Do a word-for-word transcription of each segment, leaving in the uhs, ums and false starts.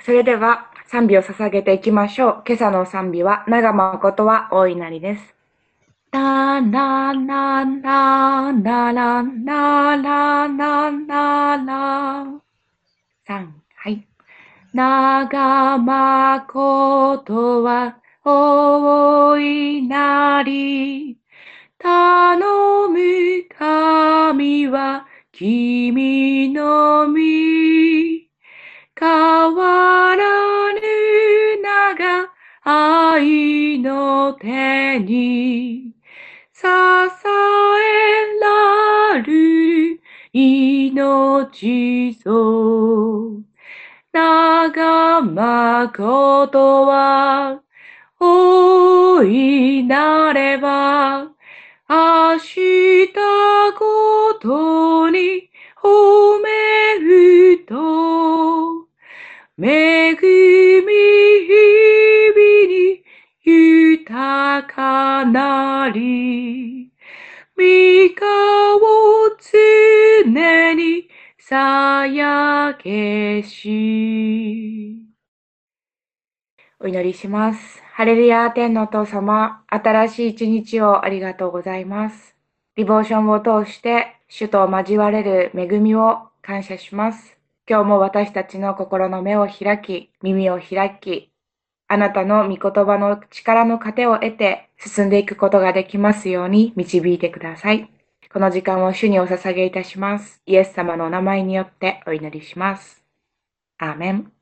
それでは賛美を捧げていきましょう。今朝の賛美は、長誠は大いなりです。ラララララララララララさん、はい。長誠は大いなり、頼む神は君のみ。変わらぬ長愛の手に支えられる命ぞ。長誠は大いなれば明日ごとに褒めると恵み日々に豊かなり、御顔を常に鞘消し。お祈りします。ハレルヤ天のお父様、新しい一日をありがとうございます。リボーションを通して主と交われる恵みを感謝します。今日も私たちの心の目を開き、耳を開き、あなたの御言葉の力の糧を得て進んでいくことができますように導いてください。この時間を主にお捧げいたします。イエス様のお名前によってお祈りします。アーメン。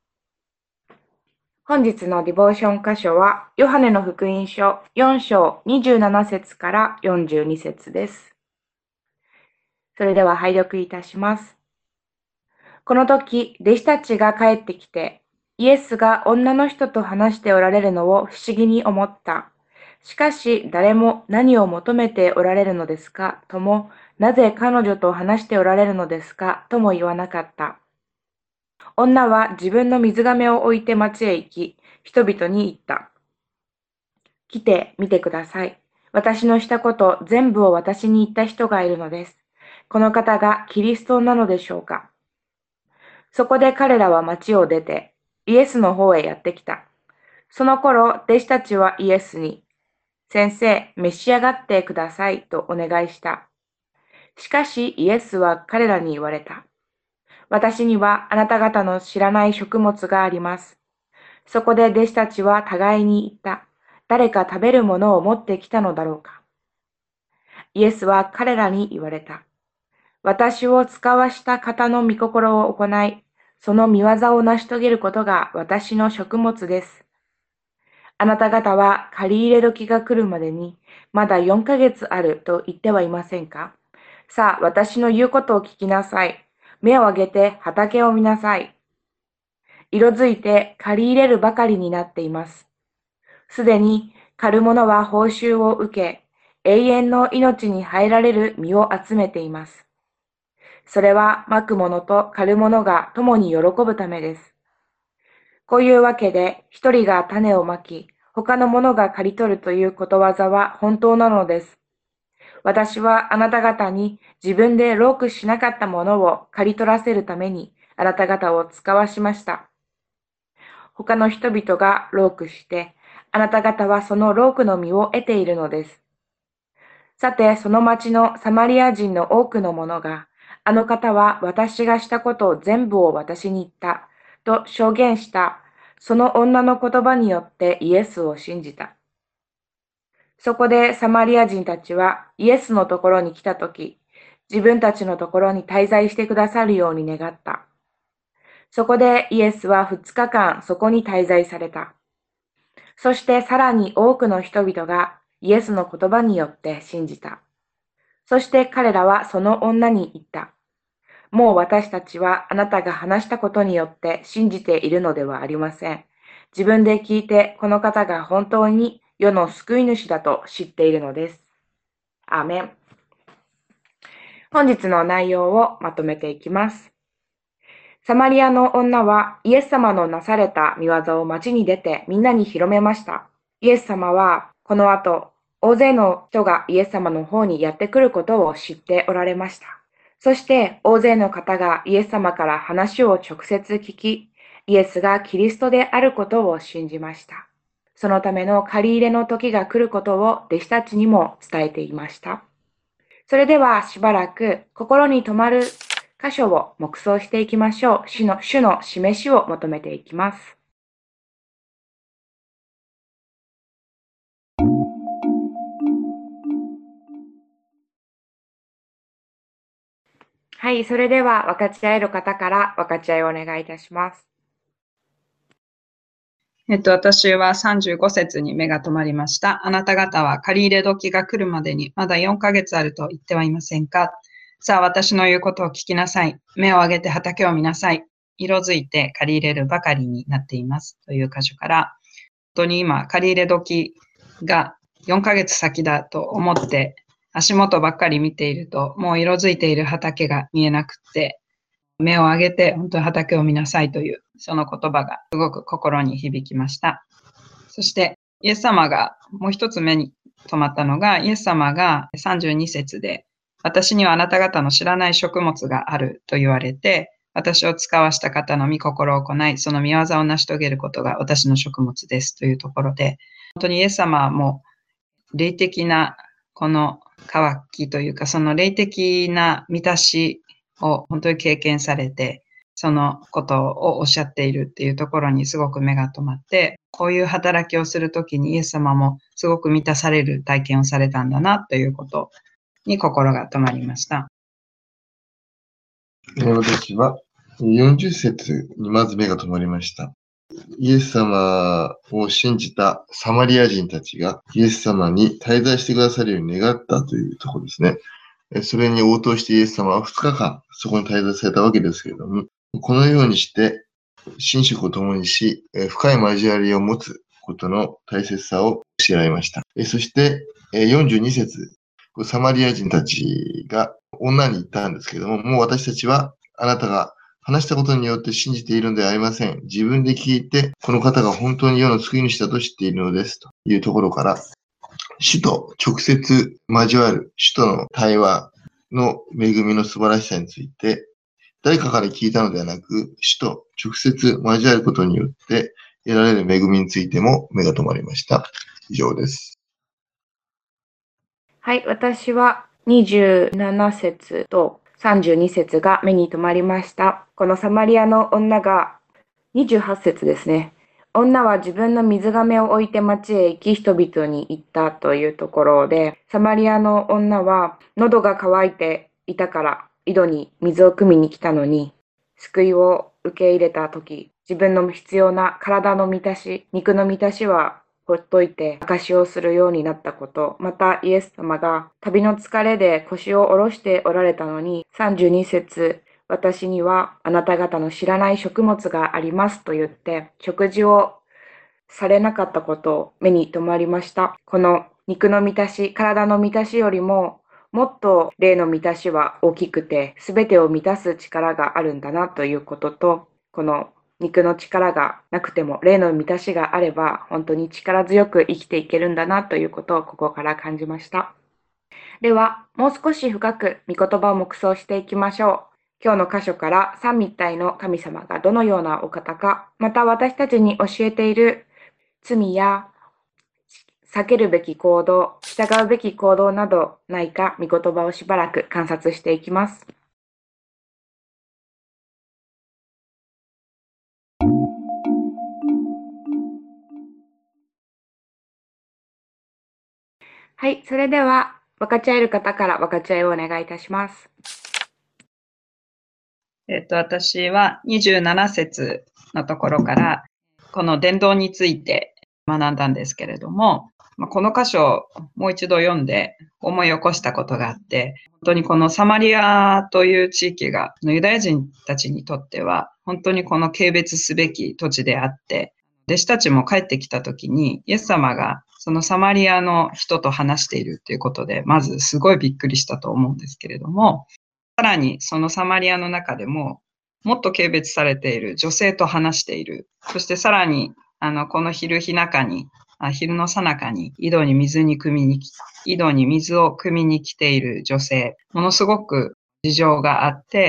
本日のディボーション箇所は、ヨハネの福音書よん章にじゅうなな節からよんじゅうに節です。それでは拝読いたします。この時、弟子たちが帰ってきて、イエスが女の人と話しておられるのを不思議に思った。しかし、誰も何を求めておられるのですかとも、なぜ彼女と話しておられるのですかとも言わなかった。女は自分の水亀を置いて町へ行き、人々に言った。来てみてください。私のしたこと全部を私に言った人がいるのです。この方がキリストなのでしょうか。そこで彼らは町を出て、イエスの方へやってきた。その頃、弟子たちはイエスに、先生、召し上がってくださいとお願いした。しかしイエスは彼らに言われた。私にはあなた方の知らない食物があります。そこで弟子たちは互いに言った。誰か食べるものを持ってきたのだろうか。イエスは彼らに言われた。私を使わした方の御心を行い、その御業を成し遂げることが私の食物です。あなた方は借り入れ時が来るまでに、まだよんかげつあると言ってはいませんか。さあ、私の言うことを聞きなさい。目を上げて畑を見なさい。色づいて借り入れるばかりになっています。すでに狩る者は報酬を受け、永遠の命に入られる実を集めています。それはまく者と狩る者が共に喜ぶためです。こういうわけで、一人が種をまき、他の者が刈り取るということわざは本当なのです。私はあなた方に自分で労苦しなかったものを刈り取らせるためにあなた方を使わしました。他の人々が労苦して、あなた方はその労苦の実を得ているのです。さて、その町のサマリア人の多くの者が、あの方は私がしたことを全部を私に言った、と証言した、その女の言葉によってイエスを信じた。そこでサマリア人たちはイエスのところに来たとき、自分たちのところに滞在してくださるように願った。そこでイエスは二日間そこに滞在された。そしてさらに多くの人々がイエスの言葉によって信じた。そして彼らはその女に言った。もう私たちはあなたが話したことによって信じているのではありません。自分で聞いてこの方が本当に世の救い主だと知っているのです。アーメン。本日の内容をまとめていきます。サマリアの女はイエス様のなされた見業を町に出てみんなに広めました。イエス様はこの後、大勢の人がイエス様の方にやってくることを知っておられました。そして大勢の方がイエス様から話を直接聞き、 イエスがキリストであることを信じました。そのための借り入れの時が来ることを弟子たちにも伝えていました。それではしばらく心に留まる箇所を黙想していきましょう。主の、主の示しを求めていきます。はい、それでは分かち合える方から分かち合いをお願いいたします。 えっと、私はさんじゅうご節に目が留まりました。あなた方は借り入れ時が来るまでにまだよんかげつあると言ってはいませんか。さあ、私の言うことを聞きなさい。目を上げて畑を見なさい。色づいて借り入れるばかりになっています。という箇所から、本当に今、借り入れ時がよんかげつ先だと思って、足元ばっかり見ていると、もう色づいている畑が見えなくって、目を上げて本当に畑を見なさいという、その言葉がすごく心に響きました。そして、イエス様がもう一つ目に留まったのが、イエス様がさんじゅうに節で、私にはあなた方の知らない食物があると言われて、私を使わした方の御心を行い、その御業を成し遂げることが私の食物ですというところで、本当にイエス様も霊的なこの渇きというか、その霊的な満たしを本当に経験されて、そのことをおっしゃっているっていうところにすごく目が留まって、こういう働きをするときにイエス様もすごく満たされる体験をされたんだなということに心が止まりました。 私はよんじゅう節にまず目が留まりました。イエス様を信じたサマリア人たちがイエス様に滞在してくださるように願ったというところですね。それに応答してイエス様はふつかかんそこに滞在されたわけですけれども、このようにして寝食を共にし、深い交わりを持つことの大切さを教えられました。そしてよんじゅうに節、サマリア人たちが女に言ったんですけれども、もう私たちはあなたが話したことによって信じているのではありません。自分で聞いて、この方が本当に世の救い主だと知っているのですというところから、主と直接交わる、主との対話の恵みの素晴らしさについて、誰かから聞いたのではなく、主と直接交わることによって得られる恵みについても目が留まりました。以上です。 はい、私はにじゅうなな節とさんじゅうに節が目に留まりました。このサマリアの女がにじゅうはち節ですね。女は自分の水亀を置いて町へ行き人々に言ったというところで、サマリアの女は喉が渇いていたから井戸に水を汲みに来たのに、救いを受け入れたとき、自分の必要な体の満たし、肉の満たしはほっといて証しをするようになったこと、またイエス様が旅の疲れで腰を下ろしておられたのに、さんじゅうに節、私にはあなた方の知らない食物がありますと言って、食事をされなかったことを目に留まりました。この肉の満たし、体の満たしよりも、もっと霊の満たしは大きくて、すべてを満たす力があるんだなということと、この肉の力がなくても、霊の満たしがあれば、本当に力強く生きていけるんだなということをここから感じました。では、もう少し深く御言葉を黙想していきましょう。今日の箇所から三位一体の神様がどのようなお方か、また私たちに教えている罪や避けるべき行動、従うべき行動などないか、御言葉をしばらく観察していきます。はい、それでは分かち合える方から分かち合いをお願いいたします。 えっと、私はにじゅうなな節のところから、この伝道について学んだんですけれども、この箇所をもう一度読んで思い起こしたことがあって、本当にこのサマリアという地域がユダヤ人たちにとっては、本当にこの軽蔑すべき土地であって、弟子たちも帰ってきた時に、イエス様がそのサマリアの人と話しているということで、まずすごいびっくりしたと思うんですけれども、さらにそのサマリアの中でも、もっと軽蔑されている女性と話している。そしてさらに、あの、この昼日中に、あ昼の最中に井戸に水に汲みにき、井戸に水を汲みに来ている女性、ものすごく事情があって、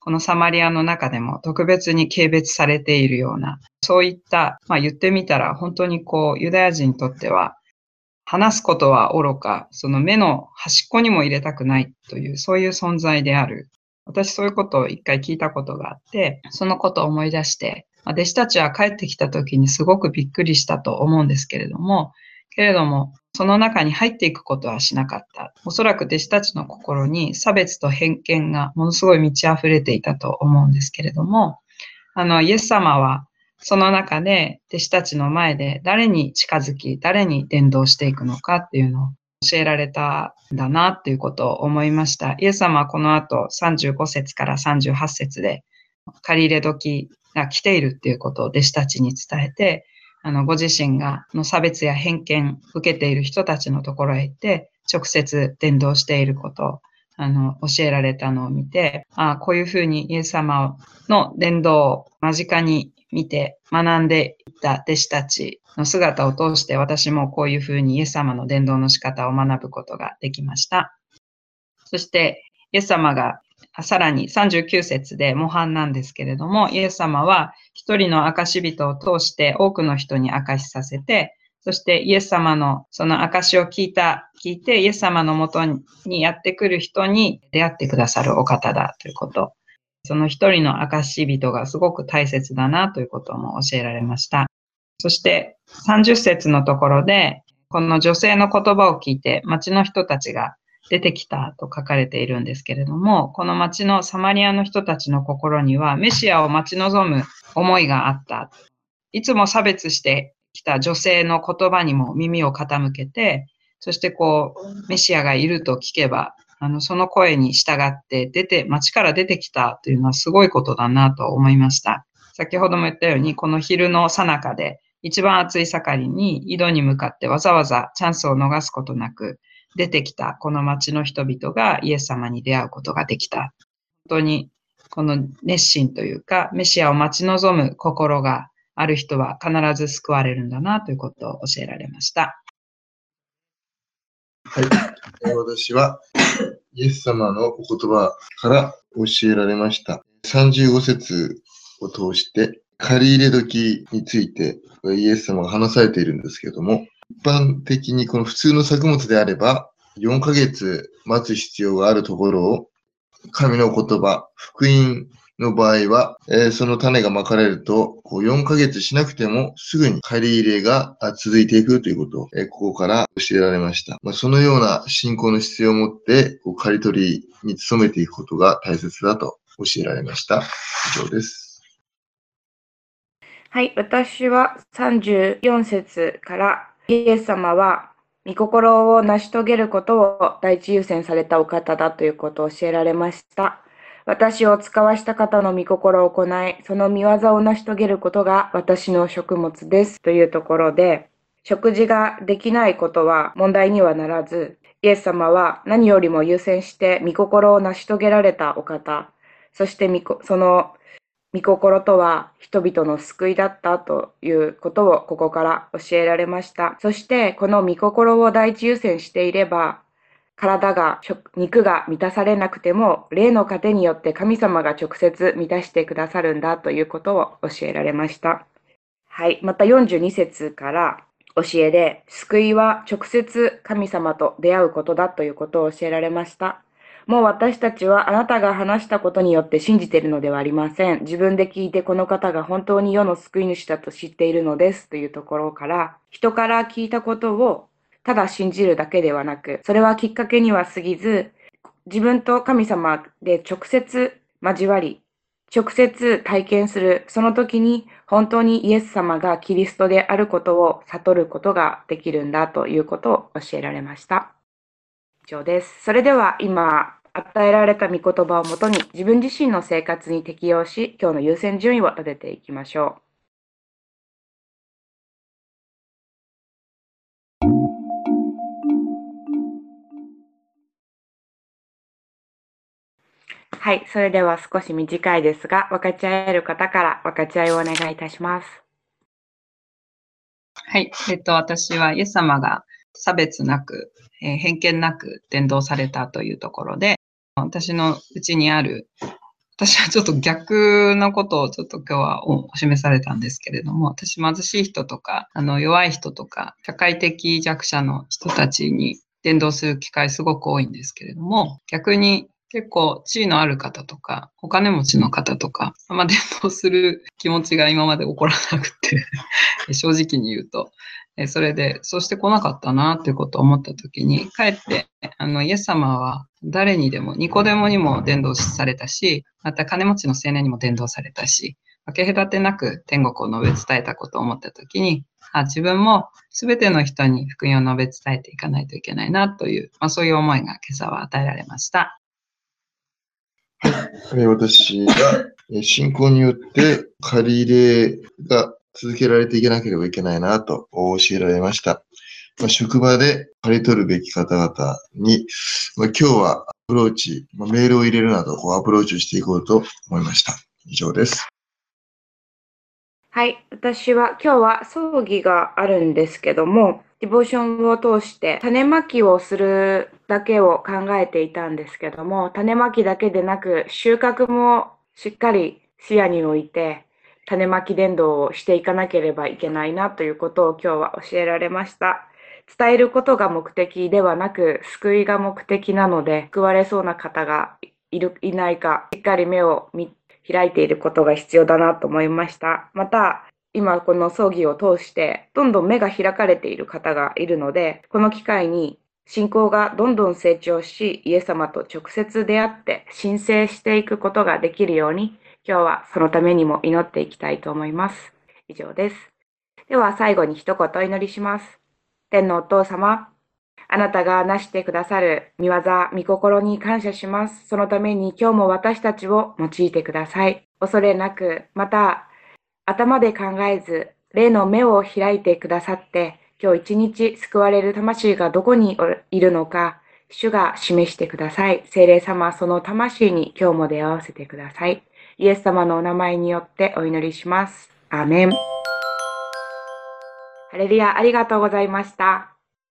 このサマリアの中でも特別に軽蔑されているような、そういった、まあ言ってみたら本当にこうユダヤ人にとっては話すことは愚か、その目の端っこにも入れたくないという、そういう存在である。私そういうことを一回聞いたことがあって、そのことを思い出して、弟子たちは帰ってきた時にすごくびっくりしたと思うんですけれども、けれども、その中に入っていくことはしなかった。おそらく弟子たちの心に差別と偏見がものすごい満ち溢れていたと思うんですけれども、あの、イエス様はその中で弟子たちの前で誰に近づき、誰に伝道していくのかっていうのを教えられたんだなっていうことを思いました。イエス様はこの後さんじゅうご節からさんじゅうはち節で借り入れ時が来ているっていうことを弟子たちに伝えて、あの、ご自身がの差別や偏見を受けている人たちのところへ行って、直接伝道していることを、あの、教えられたのを見て、ああ、こういうふうにイエス様の伝道を間近に見て学んでいった弟子たちの姿を通して、私もこういうふうにイエス様の伝道の仕方を学ぶことができました。そして、イエス様がさらにさんじゅうきゅう節で模範なんですけれども、イエス様は一人の証人を通して多くの人に証しさせて、そしてイエス様のその証を聞いた、聞いてイエス様のもとにやってくる人に出会ってくださるお方だということ。その一人の証人がすごく大切だなということも教えられました。そしてさんじゅう節のところで、この女性の言葉を聞いて町の人たちが出てきたと書かれているんですけれども、この町のサマリアの人たちの心にはメシアを待ち望む思いがあった。いつも差別してきた女性の言葉にも耳を傾けて、そしてこう、メシアがいると聞けば、あの、その声に従って出て、町から出てきたというのはすごいことだなと思いました。先ほども言ったように、この昼の最中で一番暑い盛りに井戸に向かってわざわざチャンスを逃すことなく出てきたこの町の人々がイエス様に出会うことができた。本当にこの熱心というか、メシアを待ち望む心がある人は必ず救われるんだなということを教えられました。 はい。私はイエス様のお言葉から教えられました。さんじゅうご節を通して借り入れ時についてイエス様が話されているんですけれども、一般的にこの普通の作物であればよんかげつ待つ必要があるところを、神の言葉、福音の場合は、えー、その種がまかれると、こうよんかげつしなくてもすぐに借り入れが続いていくということを、えー、ここから教えられました。まあ、そのような信仰の姿勢を持って、こう刈り取りに努めていくことが大切だと教えられました。以上です。 はい、私はさんじゅうよん節からイエス様は御心を成し遂げることを第一優先されたお方だということを教えられました。私を使わした方の御心を行い、その御業を成し遂げることが私の食物ですというところで、食事ができないことは問題にはならず、イエス様は何よりも優先して御心を成し遂げられたお方、そしてその御心とは人々の救いだったということをここから教えられました。そしてこの御心を第一優先していれば、体が、肉が満たされなくても、霊の糧によって神様が直接満たしてくださるんだということを教えられました。はい。またよんじゅうに節から教えで、救いは直接神様と出会うことだということを教えられました。もう私たちはあなたが話したことによって信じているのではありません。自分で聞いてこの方が本当に世の救い主だと知っているのですというところから、人から聞いたことをただ信じるだけではなく、それはきっかけには過ぎず、自分と神様で直接交わり、直接体験する、その時に本当にイエス様がキリストであることを悟ることができるんだということを教えられました。以上です。それでは今、与えられた御言葉をもとに自分自身の生活に適用し、今日の優先順位を立てていきましょう。はい、それでは少し短いですが、分かち合える方から分かち合いをお願いいたします。 はい、えっと、私はイエス様が差別なく、えー、偏見なく伝道されたというところで、私のうちにある私はちょっと逆のことをちょっと今日はお示されたんですけれども、私貧しい人とか、あの弱い人とか、社会的弱者の人たちに伝道する機会すごく多いんですけれども、逆に結構地位のある方とか、お金持ちの方とか、まあ伝道する気持ちが今まで起こらなくて、正直に言うと。それで、そうしてこなかったなっていうことを思ったときに、かえって、あの、イエス様は誰にでも、ニコデモにも伝道されたし、また金持ちの青年にも伝道されたし、分け隔てなく天国を述べ伝えたことを思ったときに、あ、自分もすべての人に福音を述べ伝えていかないといけないなという、まあそういう思いが今朝は与えられました。 はい。私が信仰によって借り入れが続けられていけなければいけないなと教えられました。まあ、職場で借り取るべき方々に、まあ、今日はアプローチ、まあ、メールを入れるなどこうアプローチをしていこうと思いました。以上です。 はい。私は今日は葬儀があるんですけども、ディボーションを通して種まきをするだけを考えていたんですけども、種まきだけでなく収穫もしっかり視野に置いて、種まき伝道をしていかなければいけないなということを今日は教えられました。伝えることが目的ではなく、救いが目的なので、救われそうな方がいる、いないか、しっかり目を見開いていることが必要だなと思いました。また、今この葬儀を通して、どんどん目が開かれている方がいるので、この機会に信仰がどんどん成長し、イエス様と直接出会って申請していくことができるように、今日はそのためにも祈っていきたいと思います。以上です。では最後に一言お祈りします。天のお父様、あなたがなしてくださる御業、御心に感謝します。そのために今日も私たちを用いてください。恐れなく、また頭で考えず、霊の目を開いてくださって、今日一日救われる魂がどこにいるのか、主が示してください。聖霊様、その魂に今日も出会わせてください。イエス様のお名前によってお祈りします。アーメン。ハレルヤ、ありがとうございました。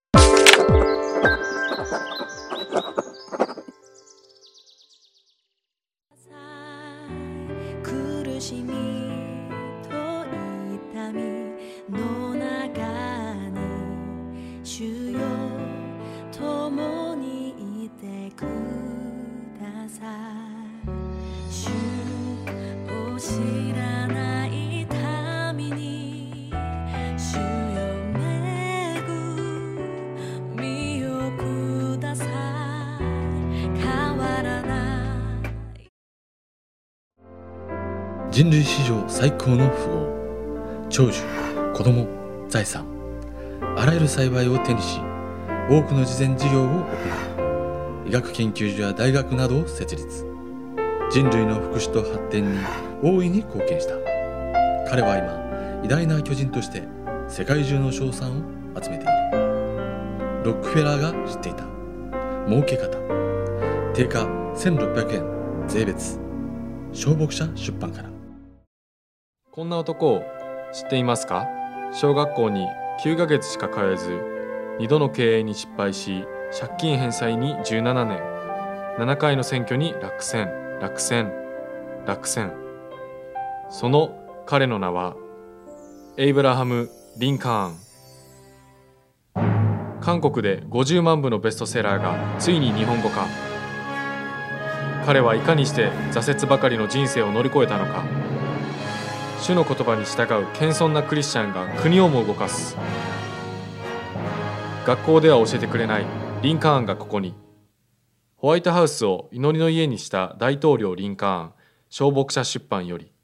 苦しみと痛みの中に主よ共にいてください。主を知らない民に主よ恵みをください。変わらない人類史上最高の富豪、長寿、子供、財産、あらゆる幸いを手にし、多くの慈善事業を行い、医学研究所や大学などを設立。人類の福祉と発展に大いに貢献した。彼は今、偉大な巨人として世界中の称賛を集めている。ロックフェラーが知っていた儲け方。定価せんろっぴゃくえん税別。小牧者出版から。 こんな男を知っていますか？小学校にきゅうかげつしか通えず、にどの経営に失敗し、借金返済にじゅうななねん、ななかいの選挙に落選、落選、落選。その彼の名はエイブラハム・リンカーン。韓国でごじゅうまんぶのベストセラーがついに日本語化。彼はいかにして挫折ばかりの人生を乗り越えたのか。主の言葉に従う謙遜なクリスチャンが国をも動かす。学校では教えてくれないリンカーンがここに。ホワイトハウスを祈りの家にした大統領リンカーン、小牧者出版より。